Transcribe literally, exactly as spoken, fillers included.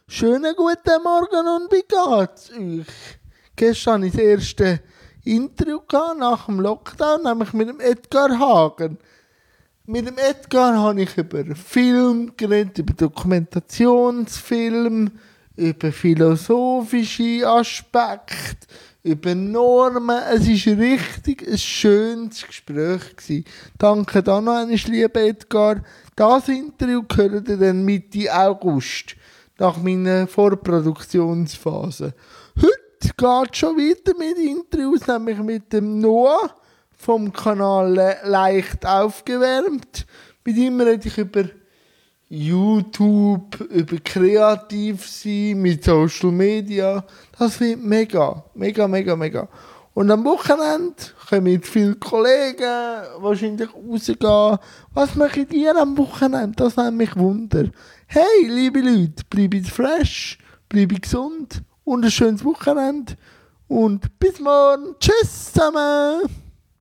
Schönen guten Morgen und wie geht's euch? Gestern hatte ich das erste Interview nach dem Lockdown, nämlich mit dem Edgar Hagen. Mit dem Edgar habe ich über Film geredet, über Dokumentationsfilm, über philosophische Aspekte, über Normen. Es war richtig ein schönes Gespräch gewesen. Danke dann noch einmal, lieber Edgar. Das Interview gehört ihr dann Mitte August, nach meiner Vorproduktionsphase. Heute geht es schon weiter mit Interviews, nämlich mit dem Noah vom Kanal Leicht aufgewärmt. Mit ihm rede ich über YouTube, über kreativ sein, mit Social Media. Das wird mega, mega, mega, mega. Und am Wochenende kommen viele Kollegen wahrscheinlich rausgehen. Was machen ihr am Wochenende? Das nimmt mich Wunder. Hey, liebe Leute, bleibt fresh, bleibt gesund und ein schönes Wochenende. Und bis morgen. Tschüss zusammen.